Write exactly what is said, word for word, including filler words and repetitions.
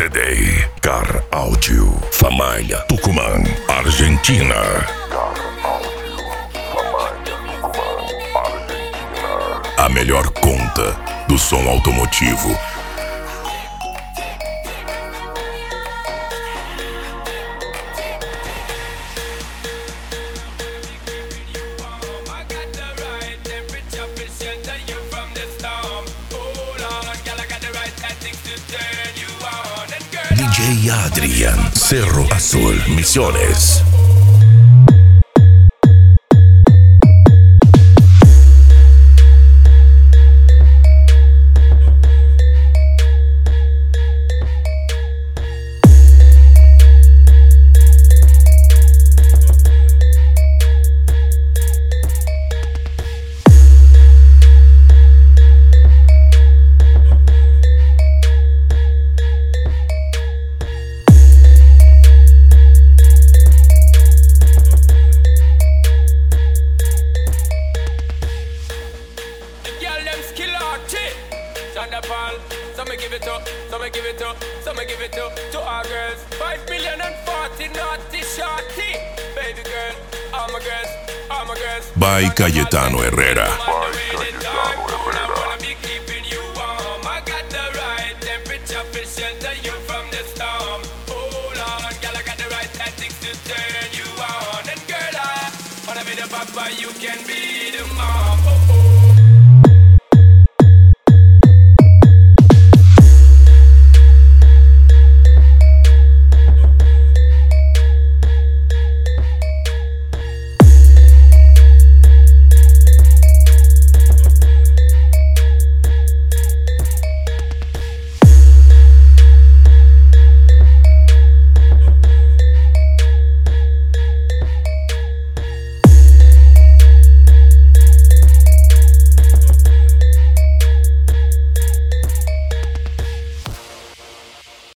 C D, Car Audio, Famalha, Tucumã, Argentina. A melhor conta do som automotivo. D J Adrian, Cerro Azul, Misiones. So me give it up, so me give it up, so me give it up to our girls. Five million and forty naughty shorty. Baby girl, all my girls, all my girls. By Cayetano Herrera. By Cayetano Herrera. I wanna be keeping you warm. I got the right temperature to shelter you from the storm. Hold on, girl, I got the right tactics to turn you on. And girl, I wanna be the papa you can be.